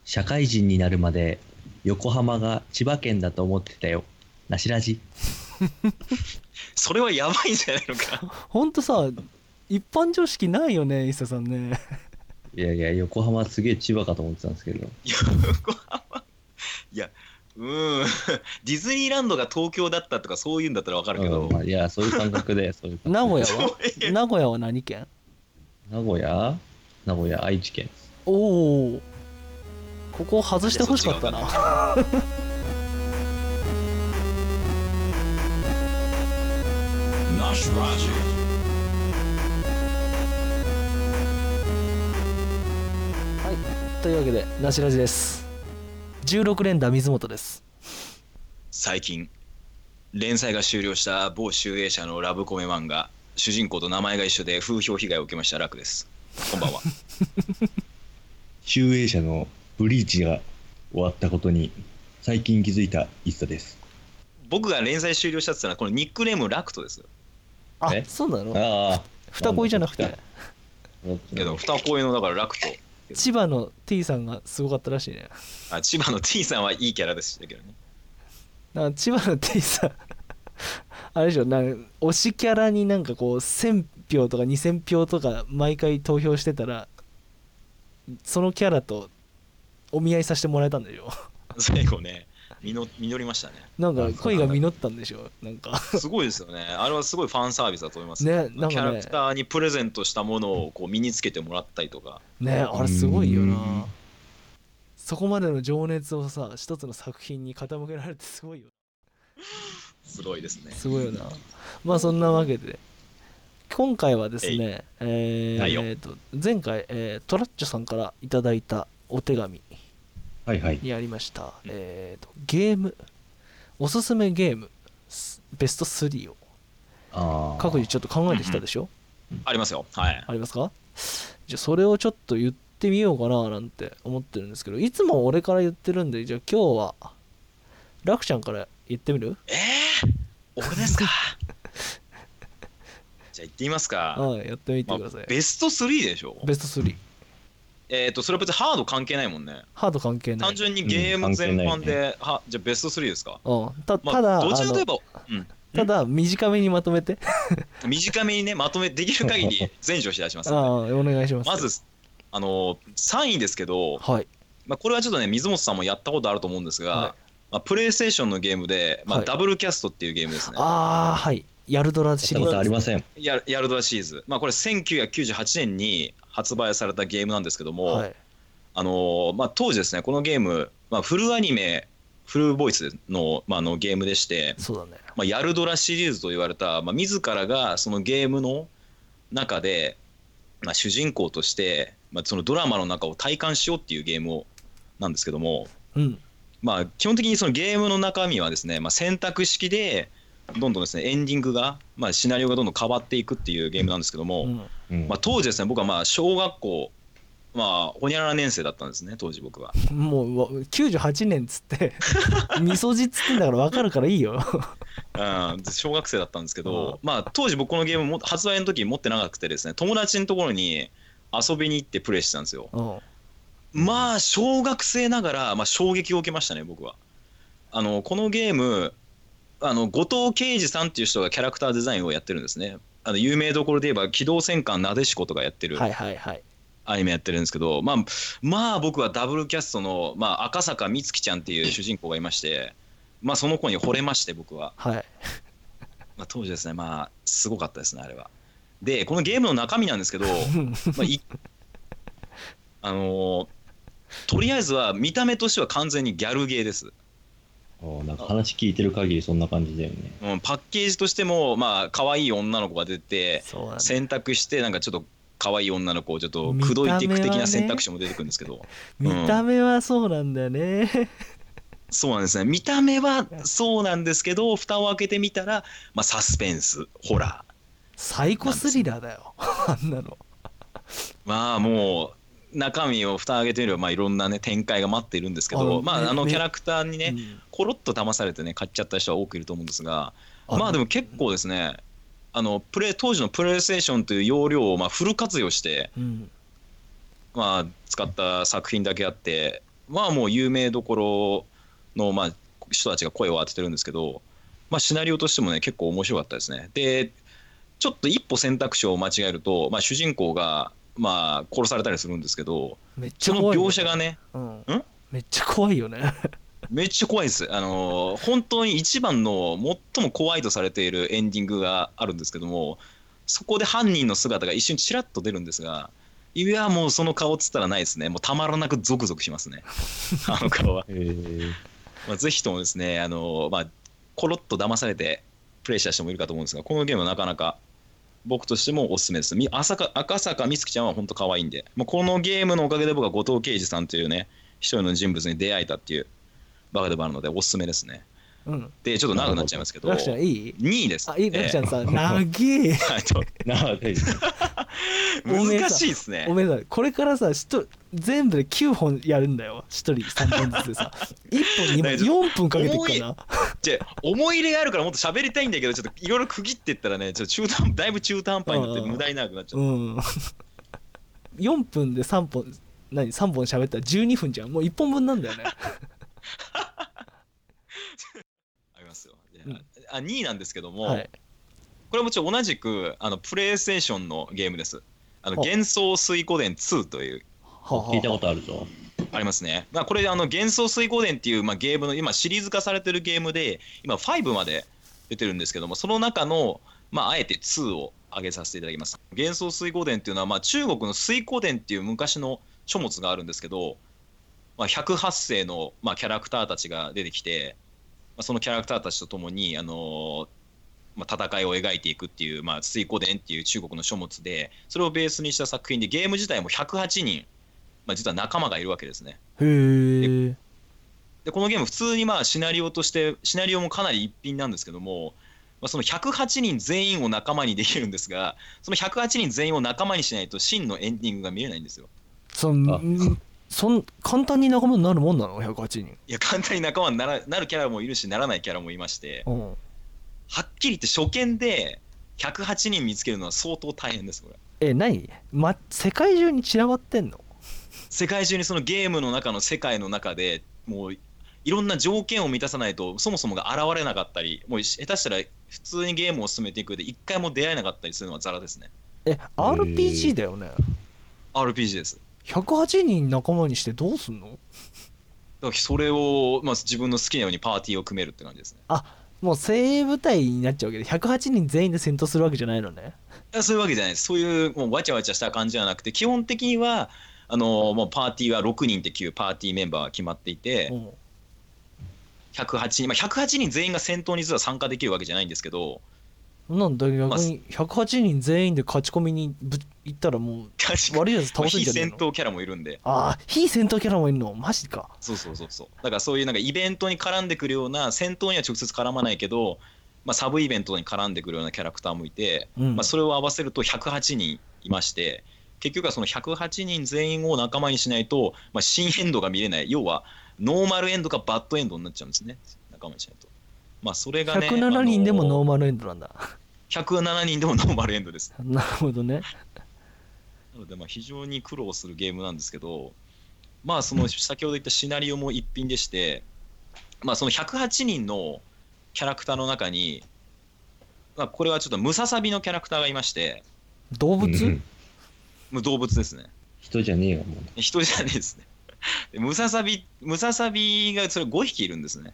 社会人になるまで横浜が千葉県だと思ってたよ。なしラジ。 それはやばいんじゃないのか。 ほんとさ、一般常識ないよね、伊勢さんね。 いやいや、横浜すげえ千葉かと思ってたんですけど。 横浜、いや、ディズニーランドが東京だったとかそういうんだったらわかるけど、 まあ、いや、そういう感覚で、そういう感名古屋そうは名古屋は何県？ 名古屋、愛知県。 おお、ここ外してほしかったな。はい、というわけでなしラジです。16連打水本です。 最近連載が終了した某集英社のラブコメ漫画、主人公と名前が一緒で風評被害を受けました楽です。こんばんは。 集英社のブリーチが終わったことに最近気づいた一茶です。 僕が連載終了したって言ったのはこのニックネームラクトですよ。 あ、 えそうなの？ ああ、 二恋じゃなくてけど二恋のだからラクト、 千葉の T さんがすごかったらしいね。 千葉の T さんはいいキャラでしたけどね。 なんか千葉の T さんあれでしょ、なんか推しキャラになんかこう1000票とか2000票とか毎回投票してたらそのキャラとお見合いさせてもらえたんでしょ。 最後ね、実りましたね。 なんか恋が実ったんでしょ。なんかすごいですよね。あれはすごいファンサービスだと思いますね。 なんかね、 キャラクターにプレゼントしたものをこう身につけてもらったりとかね、あれすごいよな。そこまでの情熱をさ、一つの作品に傾けられてすごいよ。 すごいですね。 すごいよな。まあそんなわけで今回はですね、前回、トラッチョさんからいただいたお手紙にありました、ゲーム、おすすめゲームベスト3を各自ちょっと考えてきたでしょ。 ありますよ。はい。 ありますか？じゃあそれをちょっと言ってみようかななんて思ってるんですけど、いつも俺から言ってるんで、じゃあ今日はラクちゃんから言ってみる？ 俺ですか。じゃあ言ってみますか。 やってみてください。 ベスト3でしょ。 ベスト3。 それは別にハード関係ないもんね。 ハード関係ない。 単純にゲーム全般で、じゃあベスト3ですか。 ただどちらかといえば、 ただ短めにまとめて。 短めにね、まとめできる限り全助し出しますので。お願いします。 まず3位ですけど、 はい。 これはちょっとね、水本さんもやったことあると思うんですが、プレイステーションのゲームで、ダブルキャストっていうゲームですね。 はい。ヤルドラシリーズ。 ありません。 ヤルドラシリーズ。これ1998年に発売されたゲームなんですけども、当時ですね、このゲーム、フルアニメ、フルボイスの、ゲームでして、 そうだね。 ヤルドラシリーズと言われた、自らがそのゲームの中で、主人公として、そのドラマの中を体感しようっていうゲームなんですけども、基本的にそのゲームの中身はですね、選択式でどんどんですねエンディングが、シナリオがどんどん変わっていくっていうゲームなんですけども、当時ですね、僕は小学校ほにゃらら年生だったんですね、当時僕は。 もう98年っつってみそじっつってんだから分かるからいいよ。 小学生だったんですけど、当時僕このゲーム発売の時持ってなくてですね、友達のところに遊びに行ってプレイしてたんですよ。小学生ながら、衝撃を受けましたね、僕は。このゲーム、後藤圭司さんっていう人がキャラクターデザインをやってるんですね。有名どころで言えば機動戦艦なでしことかやってる、アニメやってるんですけど、僕はダブルキャストの、赤坂美月ちゃんっていう主人公がいまして、その子に惚れまして、僕は。当時ですね、すごかったですね、あれは。で、このゲームの中身なんですけど、とりあえずは見た目としては完全にギャルゲーです。 なんか話聞いてる限りそんな感じだよね。 パッケージとしても可愛い女の子が出て、選択してなんかちょっと可愛い女の子をちょっと口説いていく的な選択肢も出てくるんですけど、 見た目はそうなんだよね。 そうなんですね。見た目はそうなんですけど、蓋を開けてみたら、サスペンスホラー、 サイコスリラーだよ、あんなの。 もう中身を蓋を開けてみれば、いろんなね展開が待っているんですけど、キャラクターにね、コロッと騙されてね買っちゃった人は多くいると思うんですが、でも結構ですね、当時のプレイステーションという容量をフル活用して、使った作品だけあって、 はもう有名どころのまあ人たちが声を当ててるんですけど、まあ、シナリオとしてもね結構面白かったですね。でちょっと一歩選択肢を間違えると、まあ、主人公がまあ殺されたりするんですけど、 めっちゃ怖いよね、 その描写がね、 めっちゃ怖いよねめっちゃ怖いです。本当に一番の最も怖いとされているエンディングがあるんですけども、そこで犯人の姿が一瞬ちらっと出るんですが、いやもうその顔っつったらないですね。もうたまらなくゾクゾクしますねあの顔はまあ、ぜひともですねまあ、コロッと騙されてプレイした人もいるかと思うんですが、このゲームはなかなか僕としてもおすすめです。赤坂みつきちゃんは本当可愛いんで、まあ、このゲームのおかげで僕は後藤圭司さんというね一人の人物に出会えたっていうバカでもあるのでおすすめですね。でちょっと長くなっちゃいますけど、 ラクちゃんいい 2位です。 いいラクちゃんさ、長え難しいですね。 おめえさこれからさ全部で9本やるんだよ、1人3本ずつでさ1本今4分かけていくかなじゃ思い入れがあるからもっと喋りたいんだけど、ちょっといろいろ区切っていったらねちょっとだいぶ中途半端になって無駄に長くなっちゃう。 4分で3本3本喋ったら12分じゃん、もう1本分なんだよねありますよ。2位なんですけども、これもちょっと同じくプレイステーションのゲームです。幻想水湖伝2という聞いたことあるぞ。 ありますね。これ幻想水湖伝っていう、まあ、ゲームの今シリーズ化されてるゲームで今5まで出てるんですけども、その中の、まあ、あえて2を挙げさせていただきます。幻想水湖伝っていうのは、まあ、中国の水湖伝っていう昔の書物があるんですけど、まあ、108世の、まあ、キャラクターたちが出てきて、まあ、そのキャラクターたちとともにまあ、戦いを描いていくっていう、まあ、水湖伝っていう中国の書物で、それをベースにした作品で、ゲーム自体も108人、まあ、実は仲間がいるわけですね。でこのゲーム普通にまあシナリオとしてシナリオもかなり一品なんですけども、まあ、その108人全員を仲間にできるんですが、その108人全員を仲間にしないと真のエンディングが見えないんですよ。 簡単に仲間になるもんなの108人。 いや簡単に仲間になるキャラもいるし、ならないキャラもいまして、はっきり言って初見で108人見つけるのは相当大変です。これ何、世界中に散らばってんの？ 世界中にそのゲームの中の世界の中でもういろんな条件を満たさないとそもそもが現れなかったり、もう下手したら普通にゲームを進めていく上で一回も出会えなかったりするのはザラですね。 RPG だよね。 RPG です。 108人仲間にしてどうすんの？だからそれを、まあ、自分の好きなようにパーティーを組めるって感じですね。 もう精鋭部隊になっちゃうわけで108人全員で戦闘するわけじゃないのね。 いやそういうわけじゃないです。そういうもうわちゃわちゃした感じじゃなくて、基本的にはもうパーティーは6人っていうパーティーメンバーが決まっていて、108人、まあ、108人全員が戦闘に実は参加できるわけじゃないんですけど、 なんだ逆に108人全員で勝ち込みに行ったらもう悪いやつ倒せんじゃねえの？ 非戦闘キャラもいるんで。 非戦闘キャラもいるの？マジか。 そうだからそういうなんかイベントに絡んでくるような、戦闘には直接絡まないけど、まあ、サブイベントに絡んでくるようなキャラクターもいて、まあ、それを合わせると108人いまして、結局はその108人全員を仲間にしないと、まあ、新エンドが見れない。要はノーマルエンドかバッドエンドになっちゃうんですね、仲間にしないと。まあそれがね、 107人でもノーマルエンドなんだ。 107人でもノーマルエンドです。 なるほどね。 なのでまあ非常に苦労するゲームなんですけど、まあその先ほど言ったシナリオも一品でして、まあその108人のキャラクターの中に、まあ、これはちょっとムササビのキャラクターがいまして。 動物？ 動物ですね。 人じゃねえよ、もう。人じゃねえですね。ムササビがそれ5匹いるんですね。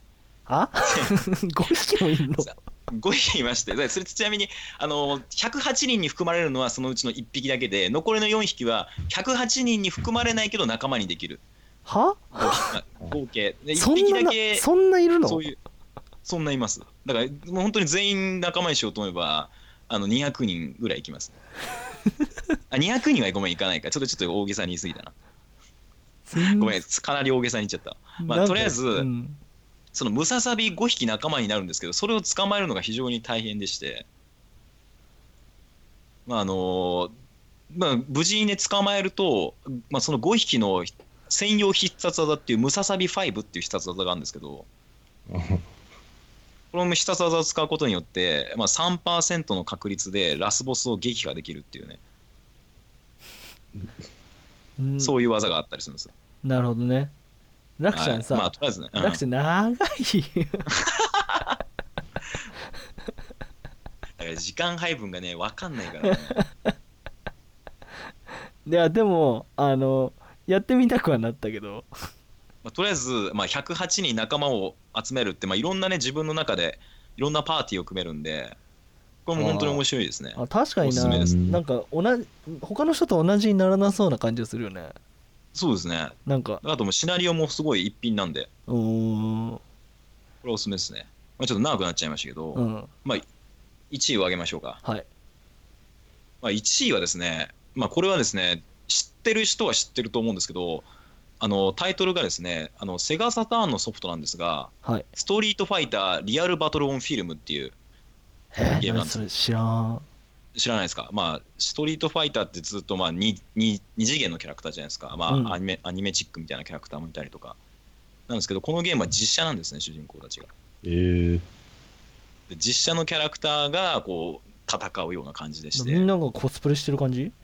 5匹もいるの ？5匹いまして、それちなみに108人に含まれるのはそのうちの1匹だけで、残りの4匹は108人に含まれないけど仲間にできる。 合計1匹だけ。 そんないるの？ そんないます。だからもう本当に全員仲間にしようと思えば200人ぐらいいきます。200人はごめんいかないか、ちょっと大げさに言い過ぎたな。ごめん、かなり大げさに言っちゃった。まあとりあえず、そのムササビ5匹仲間になるんですけど、それを捕まえるのが非常に大変でして、まあまあ、無事にね捕まえると、まあ、その5匹の専用必殺技っていうムササビ5っていう必殺技があるんですけどこの必殺技を使うことによって、まあ、3% の確率でラスボスを撃破できるっていうね、そういう技があったりするんですよ。 なるほどね。 ラクちゃんさ、 まあとりあえずね、 ラクちゃん長いだから時間配分がね分かんないからねいやでもやってみたくはなったけどまあ、とりあえず、まあ、108人仲間を集めるって、まあ、いろんなね自分の中でいろんなパーティーを組めるんで、これも本当に面白いですね。 確かにな、なんか他の人と同じにならなそうな感じがするよね。 そうですね。 なんかあともうシナリオもすごい一品なんで、これおすすめですね。まあ、ちょっと長くなっちゃいましたけど、まあ1位を挙げましょうか。 はい。 まあ、1位はですね、まあ、これはですね知ってる人は知ってると思うんですけど、タイトルがですねセガサターンのソフトなんですが、 はい、 ストリートファイターリアルバトルオンフィルムっていうゲームなんです。 知らないですか。まあストリートファイターってずっとまあ 2次元のキャラクターじゃないですか。まあ、アニメチックみたいなキャラクターもいたりとかなんですけど、このゲームは実写なんですね、主人公たちが。で実写のキャラクターがこう戦うような感じでして、 みんながコスプレしてる感じ？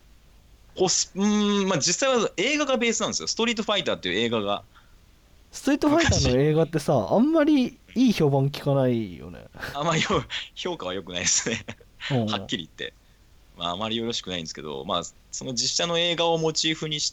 まあ実際は映画がベースなんですよ。ストリートファイターっていう映画が。 ストリートファイターの映画ってさ、あんまりいい評判聞かないよね。 あんまり評価は良くないですねはっきり言って、まあ、あまりよろしくないんですけど、まあ、その実写の映画をモチーフにした、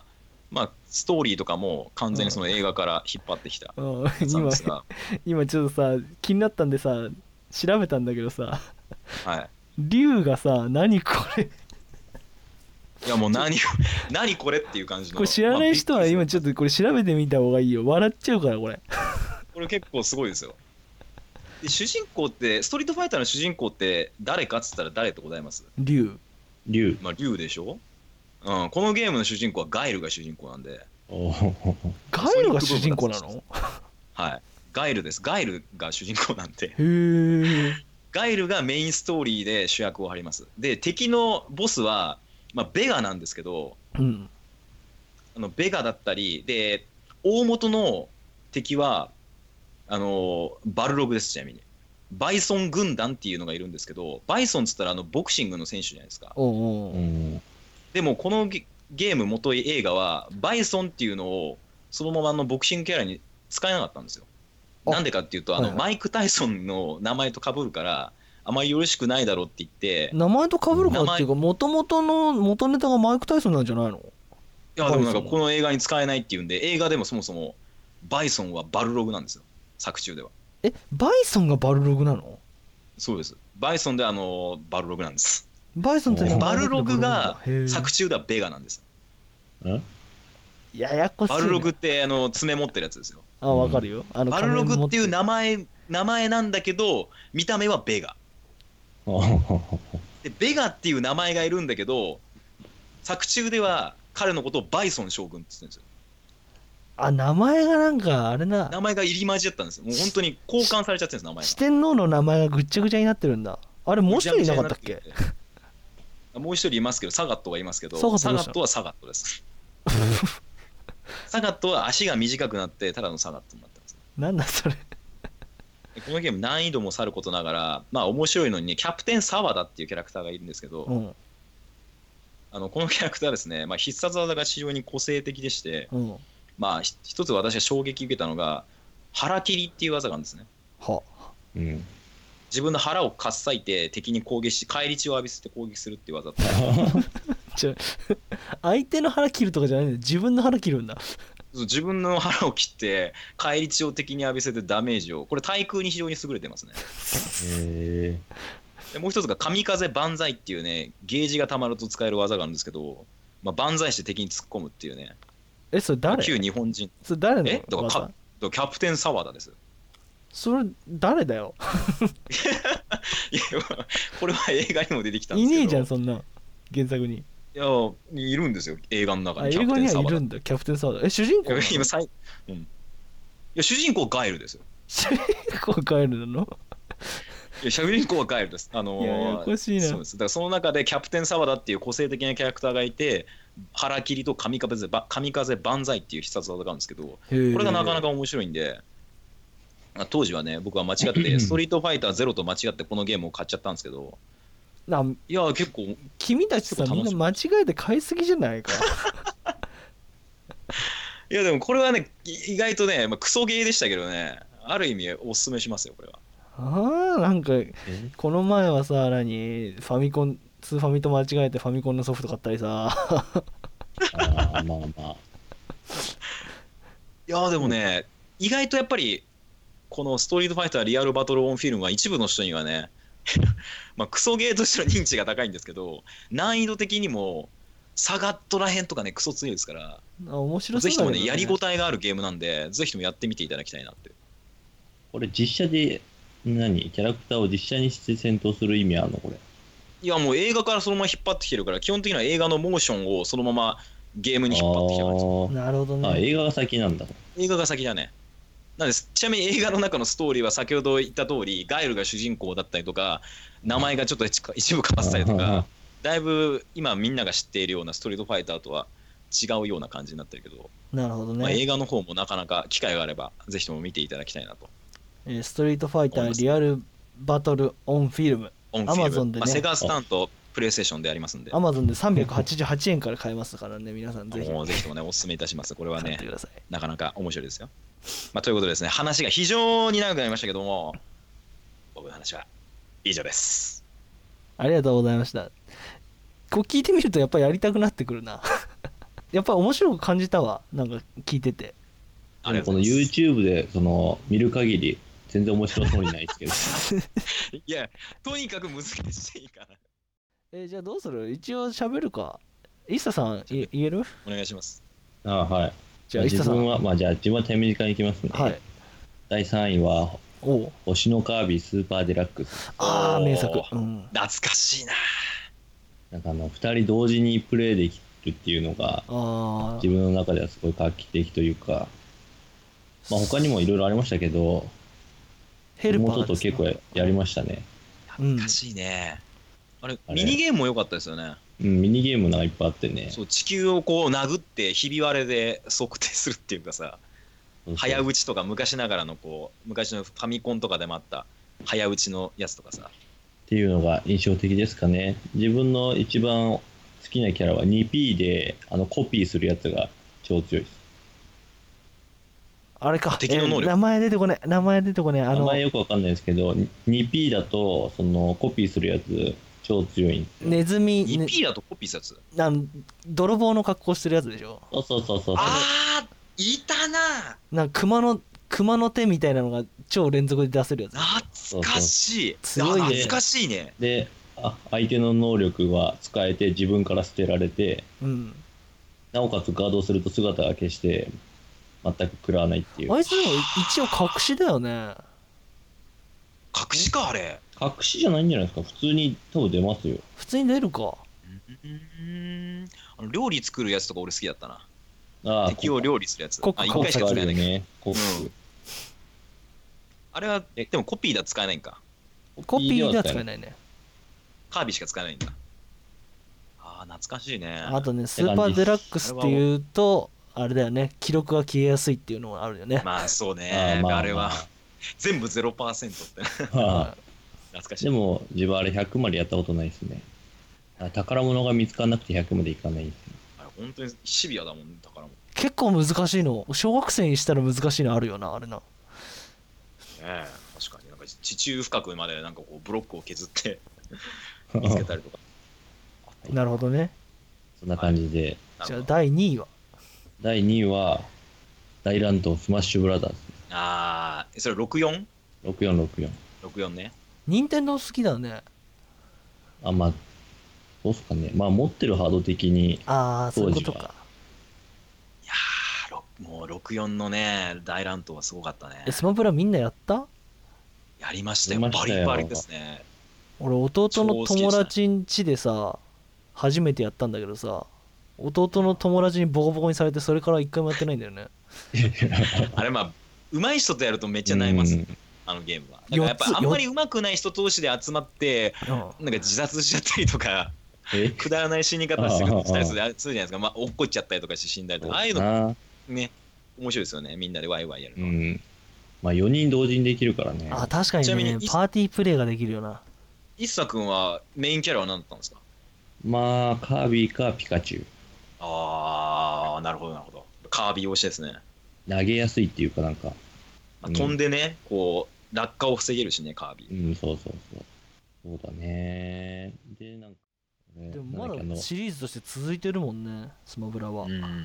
まあ、ストーリーとかも完全にその映画から引っ張ってきたやつなんですが、 今ちょっとさ気になったんでさ調べたんだけどさ、 はい、 竜がさ何これいやもう何これっていう感じの。 これ知らない人は今ちょっとこれ調べてみた方がいいよ。笑っちゃうからこれこれ結構すごいですよ。で主人公ってストリートファイターの主人公って誰かっつったら誰でございます？ 竜。 まあ竜でしょ。うん、このゲームの主人公はガイルが主人公なんで。 ガイルが主人公なの？ はい、ガイルです。ガイルが主人公なんで。 へー。 ガイルがメインストーリーで主役を張ります。で敵のボスはまあ、ベガなんですけど、ベガだったりで大元の敵はバルログです。ちなみにバイソン軍団っていうのがいるんですけど、バイソンっつったらボクシングの選手じゃないですか。でもこのゲーム元い映画はバイソンっていうのをそのままボクシングキャラに使えなかったんですよ。なんでかっていうとマイク・タイソンの名前と被るからあまりよろしくないだろうって言って。 名前と被るかっていうか、もともとの元ネタがマイク・タイソンなんじゃないの？ いやでもなんかこの映画に使えないっていうんで、映画でもそもそもバイソンはバルログなんですよ、作中では。 バイソンがバルログなの？ そうです。バイソンでバルログなんです。 バイソンってバルログが作中ではベガなんです。 ややこしい、ね。 バルログって爪持ってるやつですよ。 あ、わかるよ。 バルログっていう名前なんだけど見た目はベガで、ベガっていう名前がいるんだけど作中では彼のことをバイソン将軍って言ってるんですよ。 あ、名前がなんかあれな、 名前が入り混じったんですよ。もう本当に交換されちゃってるんです、名前が。 四天王の名前がぐっちゃぐちゃになってるんだ。あれもう一人いなかったっけ？ もう一人いますけど、サガットがいますけど、サガットはサガットですサガットは足が短くなってただのサガットになってます。 なんだそれこのゲーム難易度もさることながら、まあ面白いのにね、キャプテン沢田っていうキャラクターがいるんですけど、このキャラクターですね、まあ、必殺技が非常に個性的でして、まあ一つ私が衝撃受けたのが腹切りっていう技があるんですね。自分の腹をかっさいて敵に攻撃し返り血を浴びせて攻撃するっていう技相手の腹切るとかじゃないんだ、自分の腹切るんだ自分の腹を切って返り血を敵に浴びせてダメージを、これ対空に非常に優れてますねでもう一つが神風万歳っていうね、ゲージがたまると使える技があるんですけど、まあ、万歳して敵に突っ込むっていうね。 それ誰？ 旧日本人。 それ誰の？ だからキャプテン沢田です。 それ誰だよいやこれは映画にも出てきたんですけど。 いねえじゃんそんな原作に。 いやいるんですよ、映画の中に。 映画にはいるんだ、キャプテン沢田。主人公？ 今いや主人公ガエルですよ。 主人公ガエルなの？ いや主人公はガエルです。 ややこしいな。 そうです。だからその中でキャプテン沢田っていう個性的なキャラクターがいて、腹切りと神風万歳っていう必殺技があるんですけど、これがなかなか面白いんで、当時はね僕は間違ってストリートファイター0と間違ってこのゲームを買っちゃったんですけど、いや結構君たちさみんな間違えて買いすぎじゃないかいやでもこれはね、意外とね、クソゲーでしたけどね、ある意味おすすめしますよ、これは。 なんか、この前はさ、ファミコン、スーファミと間違えてファミコンのソフト買ったりさ。 まあまあ。 いやでもね、意外とやっぱり、このストリートファイターリアルバトルオンフィルムは一部の人にはね、クソゲーとしての認知が高いんですけど、難易度的にも、サガットらへんとかね、クソ強いですから、 面白そうだね、 ぜひともね、やりごたえがあるゲームなんで、ぜひともやってみていただきたいなって。 これ実写で、キャラクターを実写にして戦闘する意味あるのこれ。 いやもう映画からそのまま引っ張ってきてるから、基本的には映画のモーションをそのままゲームに引っ張ってきてるんですよ。 なるほどね。 映画が先なんだ。 映画が先だね。なんでちなみに映画の中のストーリーは先ほど言った通り、ガイルが主人公だったりとか、名前がちょっと一部変わってたりとか、だいぶ今みんなが知っているようなストリートファイターとは違うような感じになってるけど、 なるほどね。 映画の方もなかなか機会があればぜひとも見ていただきたいなと。 ストリートファイターリアルバトルオンフィルム、アマゾンでね、 セガスタンとプレイステーションでありますんで、 アマゾンで388円から買えますからね、皆さんぜひ。 ぜひともね、お勧めいたします。これはね、なかなか面白いですよ。ということでですね、話が非常に長くなりましたけども、僕の話は以上です。 ありがとうございました。こう聞いてみるとやっぱりやりたくなってくるな。やっぱり面白く感じたわ、なんか聞いてて。 この YouTube で見る限り全然面白そうにないですけど。 いや、とにかく難しいから。 じゃあどうする？一応喋るか。イッサさん言える？ お願いします。 はい。 じゃあイッサさん。 じゃあ自分は手短にいきますね。 はい。 第3位は星のカービィスーパーデラックス。 名作。 懐かしいな。 なんか2人同時にプレイできるっていうのが自分の中ではすごい画期的というか、他にもいろいろありましたけど、妹と結構やりましたね。 懐かしいね。あれミニゲームも良かったですよね。 ミニゲームがいっぱいあってね。 そう、地球をこう殴ってひび割れで測定するっていうかさ、早打ちとか昔ながらの昔のファミコンとかでもあった早打ちのやつとかさっていうのが印象的ですかね。自分の一番好きなキャラは 2P でコピーするやつが超強いです。 あれか、 敵の能力、 名前出てこね。名前よくわかんないですけど、2P だとコピーするやつ超強いんですよ。 ネズミ 2P だとコピーするやつ、 泥棒の格好してるやつでしょ。 そう。 あー、いたな。 熊の手みたいなのが超連続で出せるやつ。 懐かしい。 強いね。 懐かしいね。 で、相手の能力は使えて自分から捨てられて、なおかつガードすると姿が消して全く食らわないっていう。 あいつでも一応隠しだよね。 隠しか、あれ。 隠しじゃないんじゃないですか。普通に多分出ますよ。 普通に出るか。 料理作るやつとか俺好きだったな。敵を料理するやつ。 一回しか使えないけど。あれはでもコピーでは使えないんか。 コピーでは使えないね。 カービィしか使えないんだ。懐かしいね。 あとね、スーパーデラックスっていうとあれだよね、記録が消えやすいっていうのがあるよね。 そうね。あれは全部 0% って懐かしい。 でも自分あれ100までやったことないですね。宝物が見つからなくて100までいかないですね。 あれ本当にシビアだもんね、宝物。 結構難しいの。小学生にしたら難しいのあるよな、あれな。 確かになんか地中深くまでなんかこうブロックを削って見つけたりとか。 なるほどね。 そんな感じで。 じゃあ第2位は第2位は大乱闘スマッシュブラザーズ。 それ 64？ 64 ね。 任天堂好きだね。 そうっすかね。持ってるハード的にそういうことか。 いやもう64のね大乱闘はすごかったね。 スマブラみんなやった？ やりましたよ。バリバリですね。 俺弟の友達ん家でさ初めてやったんだけどさ、弟の友達にボコボコにされてそれから一回もやってないんだよね。 あれ上手い人とやるとめっちゃ悩みます、あのゲームは。だからやっぱあんまり上手くない人同士で集まってなんか自殺しちゃったりとかくだらない死に方したりするじゃないですか。落っこっちゃったりとかして死んだりとか、ああいうのね面白いですよね。みんなでワイワイやるの。 4人同時にできるからね。 確かにね。パーティープレイができるよな。 イッサ君はメインキャラは何だったんですか？ カービィかピカチュウ。 なるほど。 カービィ推しですね。 投げやすいっていうかなんか、 飛んでね、こう落下を防げるしね、カービィ。 そうだね。でなんかでもまだシリーズとして続いてるもんね、スマブラは。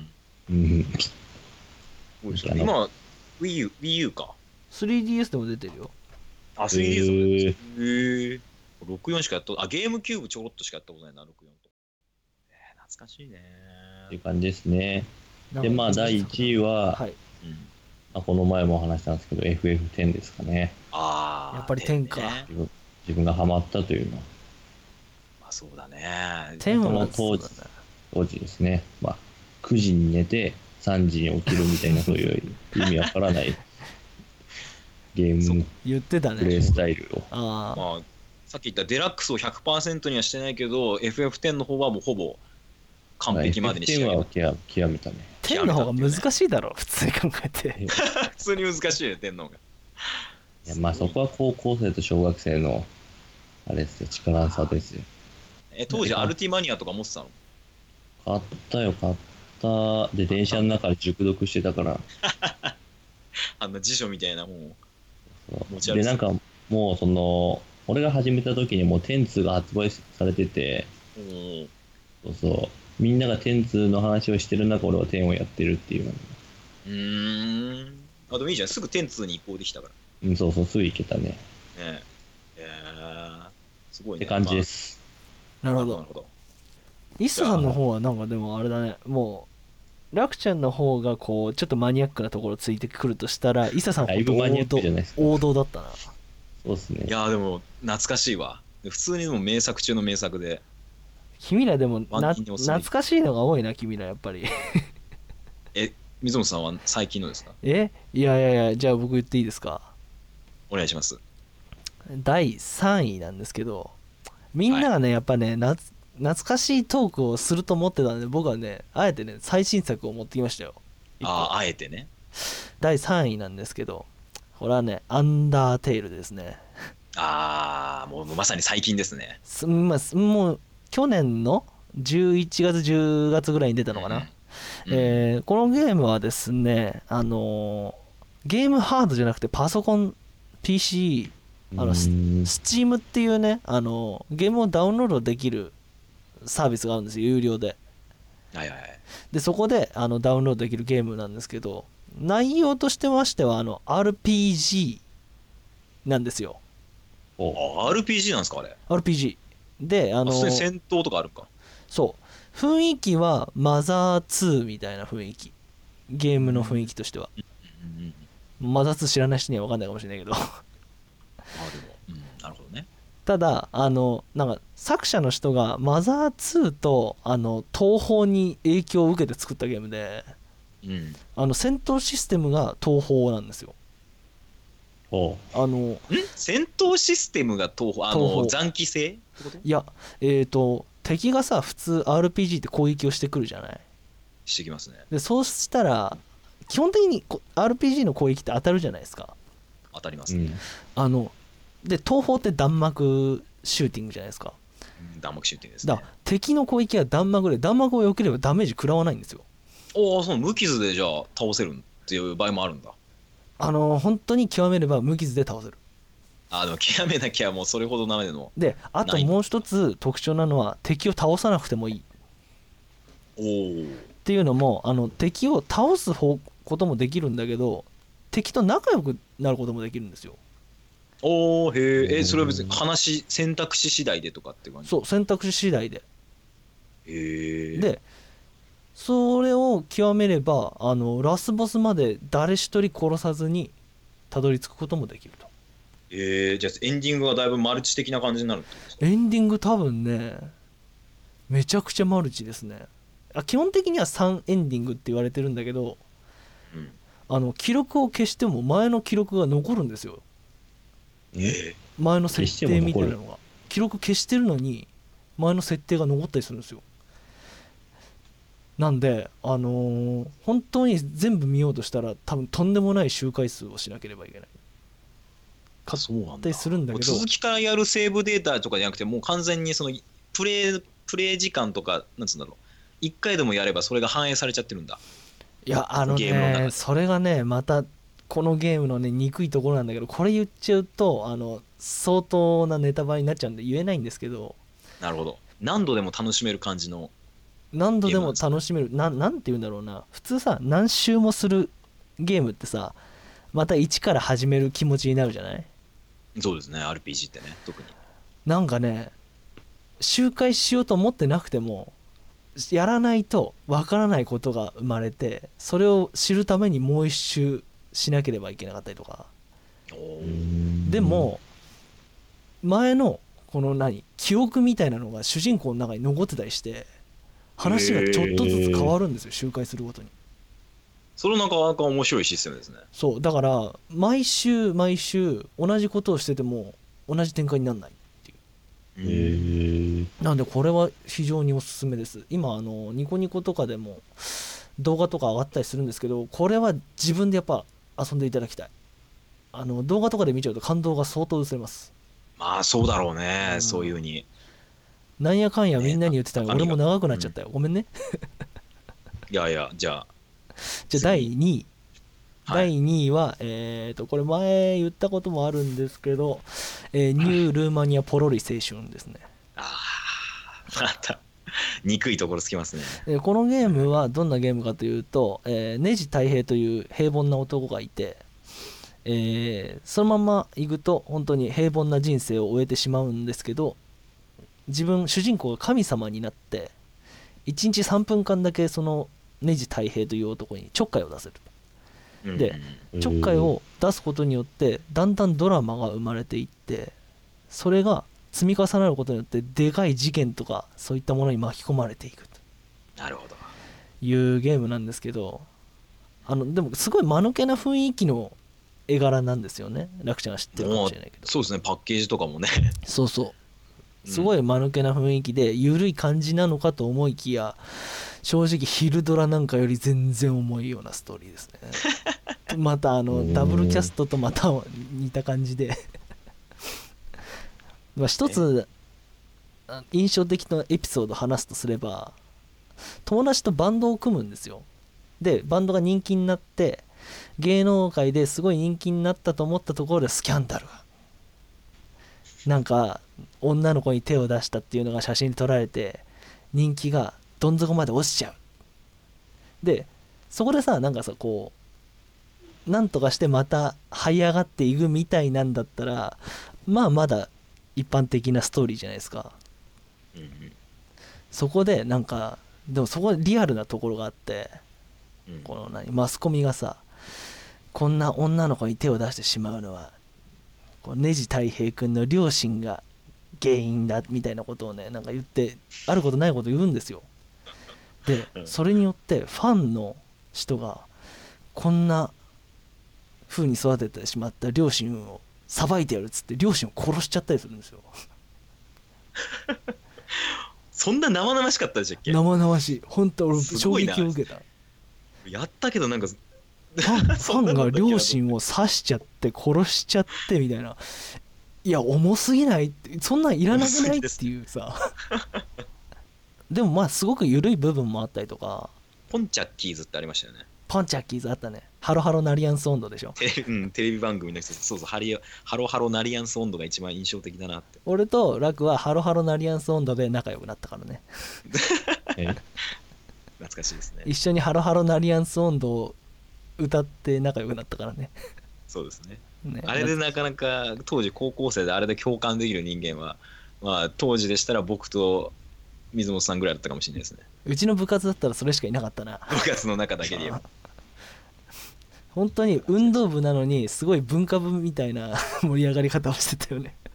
今 Wii U か。 3DS でも出てるよ。 あ、3DS へえ。64しかやった、ゲームキューブちょろっとしかやったことないな、64と。懐かしいね。 っていう感じですね。で、まあ、第1位は、この前も話したんですけど、FF10 ですかね。 やっぱり10か。 自分がハマったというのは。 まあ、そうだね。 10は当時ですね。まあ、9時に寝て、3時に起きるみたいな、そういう意味わからないゲーム言ってたね、 プレイスタイルを。 まあ、さっき言ったデラックスを 100% にはしてないけど、FF10 の方はもうほぼ完璧までにしてある。FF10 は極めたね。 10の方が難しいだろ、普通に考えて。 普通に難しいよ、10の方が。 いや、まあそこは高校生と小学生の、あれですよ、力差ですよ。 当時アルティマニアとか持ってたの？ 買ったよ、買った。で、電車の中で熟読してたから。 あんな辞書みたいなもん持ち歩いて。で、なんかもう俺が始めた時にもう10-2が発売されてて、みんなが10-2の話をしてる中、俺は10をやってるっていう。 でもいいじゃん、すぐ10-2に移行できたから。 そう、すぐ行けたね。 すごいね。って感じです。 なるほど。イッサさんの方はなんかでもあれだね、もうラクちゃんの方がこうちょっとマニアックなところついてくるとしたら、イッサさんは王道だったな。 そうですね。 いやでも懐かしいわ。普通にでも名作中の名作で。 君らでも懐かしいのが多いな、君らやっぱり。 水本さんは最近のですか？ いや、じゃあ僕言っていいですか？ お願いします。 第3位なんですけど、みんながね、やっぱね、懐かしいトークをすると思ってたんで、僕はね、あえてね、最新作を持ってきましたよ。 あえてね。 第3位なんですけど、これはね、アンダーテイルですね。 もうまさに最近ですね。 もう去年の11月10月ぐらいに出たのかな。このゲームはですね、ゲームハードじゃなくてパソコン PC スチームっていうね、ゲームをダウンロードできるサービスがあるんですよ、有料で。でそこでダウンロードできるゲームなんですけど、内容としてましてはRPG なんですよ。 RPG なんですか、あれ。 RPG で戦闘とかあるか。 そう雰囲気はマザー2みたいな雰囲気、ゲームの雰囲気としては。マザー2知らない人には分かんないかもしれないけどなるほどね。 ただなんか作者の人がマザー2と東宝に影響を受けて作ったゲームで、戦闘システムが東宝なんですよ。 戦闘システムが東宝、残機性ってこと？ いや、敵がさ、普通 RPG って攻撃をしてくるじゃない？ してきますね。 でそうしたら基本的にRPG の攻撃って当たるじゃないですか。 当たりますね。 で東宝って弾幕シューティングじゃないですか。 弾幕シューティングですね。 だから敵の攻撃は弾幕で、弾幕を避ければダメージ食らわないんですよ。 そう、無傷でじゃあ倒せるっていう場合もあるんだ。 本当に極めれば無傷で倒せる。 でも極めなきゃもうそれほどダメでも。 で、あともう一つ特徴なのは、敵を倒さなくてもいい。っていうのも敵を倒すこともできるんだけど、敵と仲良くなることもできるんですよ。 それは別に選択肢次第でとかって感じ？ そう、選択肢次第で。でそれを極めればラスボスまで誰一人殺さずにたどり着くこともできると。 じゃあエンディングはだいぶマルチ的な感じになるってことですか？ エンディング多分ね、めちゃくちゃマルチですね。基本的には3エンディングって言われてるんだけど、記録を消しても前の記録が残るんですよ。前の設定みたいなのが、記録消してるのに前の設定が残ったりするんですよ。なんで本当に全部見ようとしたら多分とんでもない周回数をしなければいけない。 そうなんだ。 ったりするんだけど、 続きからやるセーブデータとかじゃなくて、もう完全にそのプレイ時間とかなんつうんだろう、1回でもやればそれが反映されちゃってるんだ。 いやそれがねまたこのゲームのね憎いところなんだけど、これ言っちゃうと相当なネタバレになっちゃうんで言えないんですけど。 なるほど。何度でも楽しめる感じの。 何度でも楽しめる、なんて言うんだろうな、普通さ何周もするゲームってさまた一から始める気持ちになるじゃない。 そうですね、 RPG ってね特に。 なんかね周回しようと思ってなくてもやらないとわからないことが生まれて、それを知るためにもう一周しなければいけなかったりとか。でも前のこの記憶みたいなのが主人公の中に残ってたりして話がちょっとずつ変わるんですよ、周回するごとに。 それなかなか面白いシステムですね。 そうだから毎週毎週同じことをしてても同じ展開にならないっていう。なんでこれは非常におすすめです。今ニコニコとかでも動画とか上がったりするんですけど、これは自分でやっぱ遊んでいただきたい。動画とかで見ちゃうと感動が相当薄れます。 まあそうだろうね、そういう風に。 なんやかんやみんなに言ってたら俺も長くなっちゃったよ、ごめんね。 いやいや、じゃあ第2位、第2位はこれ前言ったこともあるんですけど、ニュールーマニアポロリ青春ですね。 また憎いところつきますね。 このゲームはどんなゲームかというと、ネジ太平という平凡な男がいて、そのまま行くと本当に平凡な人生を終えてしまうんですけど、主人公が神様になって1日3分間だけそのネジ太平という男にちょっかいを出せる。でちょっかいを出すことによってだんだんドラマが生まれていって、それが積み重なることによってでかい事件とかそういったものに巻き込まれていくなるほどいうゲームなんですけど、でもすごい間抜けな雰囲気の絵柄なんですよね。楽ちゃんは知ってるかもしれないけど。 そうですね、パッケージとかもね。 そうそうすごい間抜けな雰囲気で緩い感じなのかと思いきや、正直ヒルドラなんかより全然重いようなストーリーですね。またダブルキャストとまた似た感じで一つ印象的なエピソードを話すとすれば、友達とバンドを組むんですよ。でバンドが人気になって芸能界ですごい人気になったと思ったところでスキャンダルが、なんか女の子に手を出したっていうのが写真に撮られて人気がどん底まで落ちちゃう。でそこでさ、なんかさこうなんとかしてまた這い上がっていくみたいなんだったら、まだ一般的なストーリーじゃないですか。そこでなんかでもそこリアルなところがあって、このマスコミがさ、こんな女の子に手を出してしまうのはネジ太平君の両親が原因だみたいなことをね、なんか言ってあることないこと言うんですよ。でそれによってファンの人がこんな風に育ててしまった両親を裁いてやるっつって両親を殺しちゃったりするんですよ。 そんな生々しかったでしたっけ？ 生々しい。本当俺衝撃を受けた。 やったけどなんかファンが両親を刺しちゃって殺しちゃってみたいな。いや重すぎないって、そんなんいらなくないっていうさ。でもまあすごく緩い部分もあったりとか。 ポンチャッキーズってありましたよね。 ポンチャッキーズあったね。ハロハロナリアンス温度でしょ。 テレビ番組の人、そうそう、ハロハロナリアンス温度が一番印象的だなって。 俺とラクはハロハロナリアンス温度で仲良くなったからね。 懐かしいですね。 一緒にハロハロナリアンス温度を歌って仲良くなったからね。 そうですね。あれでなかなか当時高校生であれで共感できる人間は、まあ当時でしたら僕と水本さんぐらいだったかもしれないですね。 うちの部活だったらそれしかいなかったな。 部活の中だけで言えば。 本当に運動部なのにすごい文化部みたいな盛り上がり方をしてたよね。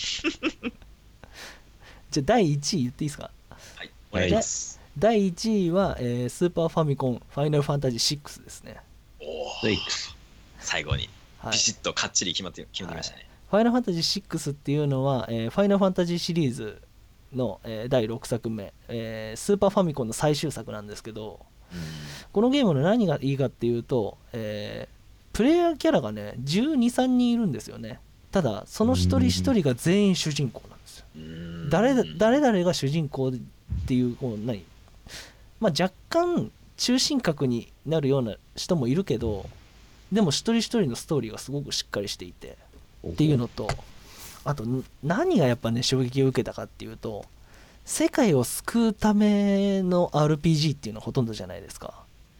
じゃあ第1位言っていいですか？ はい、お願いします。 第1位は、スーパーファミコンファイナルファンタジー6ですね。 最後にビシッとかっちり決まってきましたね。 ファイナルファンタジー6っていうのは、ファイナルファンタジーシリーズの、第6作目、スーパーファミコンの最終作なんですけど、このゲームの何がいいかっていうと、プレイヤーキャラがね12、3人いるんですよね。ただその一人一人が全員主人公なんですよ。誰々が主人公っていう、まあ、若干中心核になるような人もいるけど、でも一人一人のストーリーがすごくしっかりしていてっていうのと、あと何がやっぱね衝撃を受けたかっていうと、世界を救うための RPG っていうのはほとんどじゃないですか。フ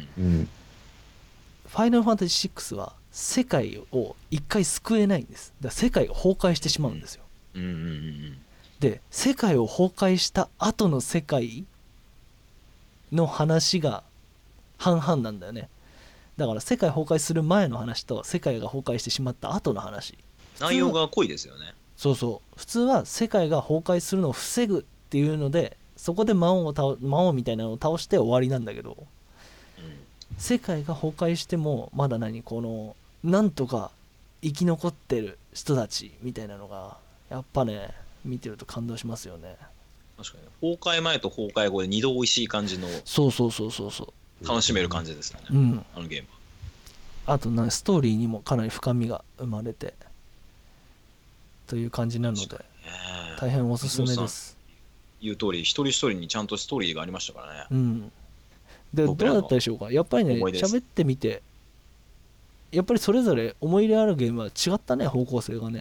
ァイナルファンタジー6は世界を一回救えないんです。だから世界が崩壊してしまうんですよ。で世界を崩壊した後の世界の話が半々なんだよね。だから世界崩壊する前の話と世界が崩壊してしまった後の話、 内容が濃いですよね。 そうそう、普通は世界が崩壊するのを防ぐっていうので、そこで魔王みたいなのを倒して終わりなんだけど、世界が崩壊してもまだこのなんとか生き残ってる人たちみたいなのがやっぱね見てると感動しますよね。 確かに崩壊前と崩壊後で二度美味しい感じの、 そう楽しめる感じですよね、あのゲームは。あとストーリーにもかなり深みが生まれてという感じなので、大変おすすめです。 言う通り一人一人にちゃんとストーリーがありましたからね。 でどうだったでしょうか。やっぱりね喋ってみて、やっぱりそれぞれ思い入れあるゲームは違ったね、方向性がね。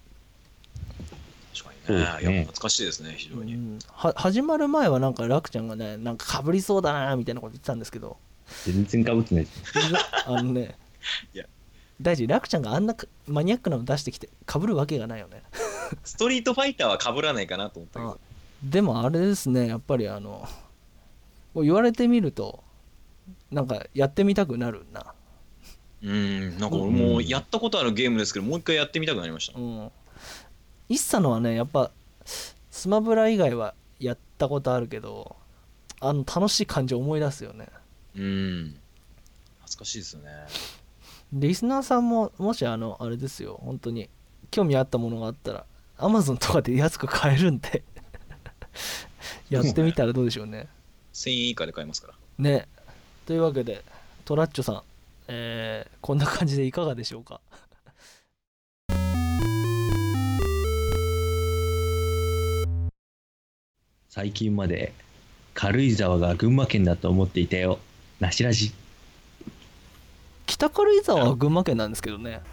確かにね、懐かしいですね非常に。 始まる前は楽ちゃんがねかぶりそうだなみたいなこと言ってたんですけど、 全然かぶってないいや大地、楽ちゃんがあんなマニアックなの出してきてかぶるわけがないよね。 ストリートファイターはかぶらないかなと思ったけど、 でもあれですね、やっぱり言われてみるとやってみたくなるな。 俺もうやったことあるゲームですけど、もう一回やってみたくなりました。 イッサのはねやっぱスマブラ以外はやったことあるけど、楽しい感じを思い出すよね。 懐かしいですよね。 リスナーさんももしあれですよ、本当に興味あったものがあったら Amazon とかで安く買えるんでやってみたらどうでしょうね。 1000円以下で買えますからね。というわけでトラッチョさん、こんな感じでいかがでしょうか。 最近まで軽井沢が群馬県だと思っていたよ、なしらじ。 北軽井沢は群馬県なんですけどね。